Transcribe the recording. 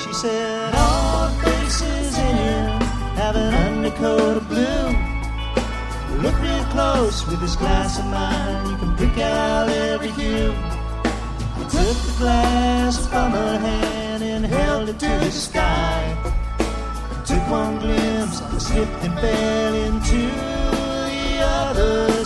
She said, all faces in here have an undercoat of blue. Look real close with this glass of mine, you can pick out every hue. I took the glass from her hand and held it to the sky. I took one glimpse, I slipped and fell into the other